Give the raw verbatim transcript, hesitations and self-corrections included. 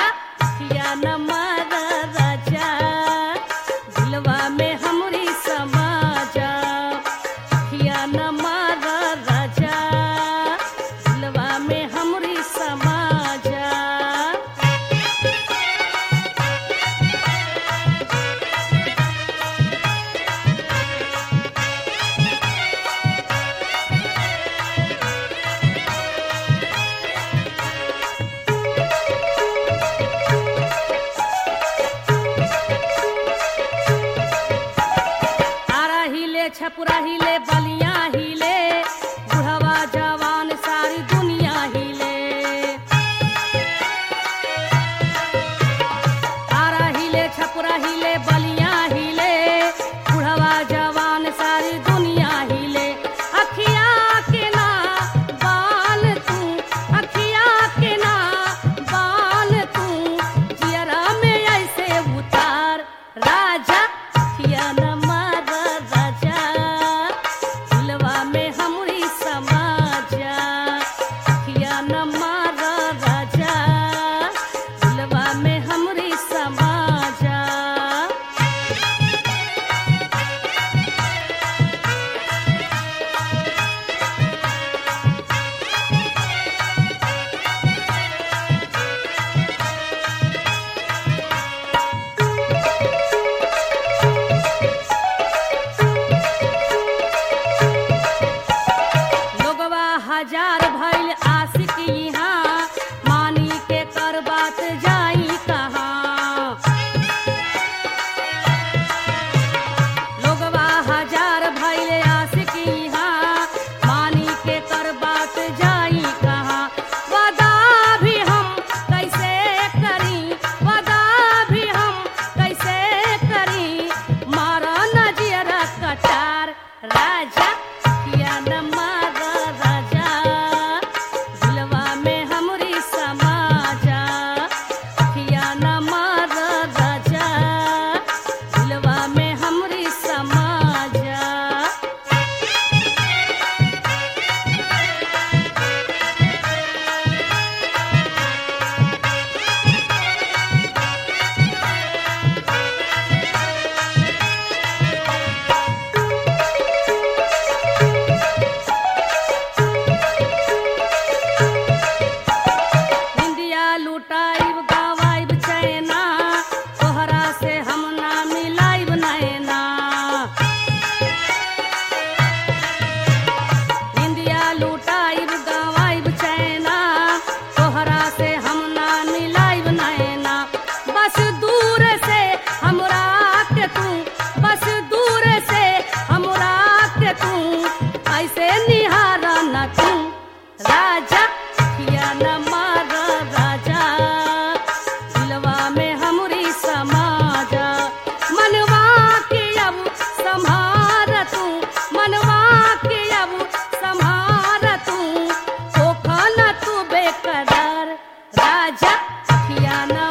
राजा किया न मार राजा दिलवा में हमरी समा जा किया न मार राजा दिलवा में हमरी समा जा। छपुरा हिले बलिया हिले बुढ़वा जवान सारी दुनिया हिले आरा हिले छपुरा हिले बलिया हिले बुढ़वा जवान सारी दुनिया हिले। अखिया के ना बाल तू अखिया के ना बाल तू जियरा में ऐसे उतार राजा किया न हजार भइल आशिक यहाँ मानी के कर बात जाई कहाँ लोगवा हजार भइल आशिक यहाँ मानी के कर बात जाई कहाँ। वादा भी हम कैसे करी वादा भी हम कैसे करी मारा नजियरा कटार राजा किया न मार लुटाइब गवाइब चैना तोहरा से हम ना मिलाइब नैना इंदिया लुटाइब गवाइब चैना तोहरा से हम ना मिलाइब नैना। बस दूर से हमरा के तू बस दूर से हमरा के तू ऐसे निहारा न तू राजा किया न मार राजा किया न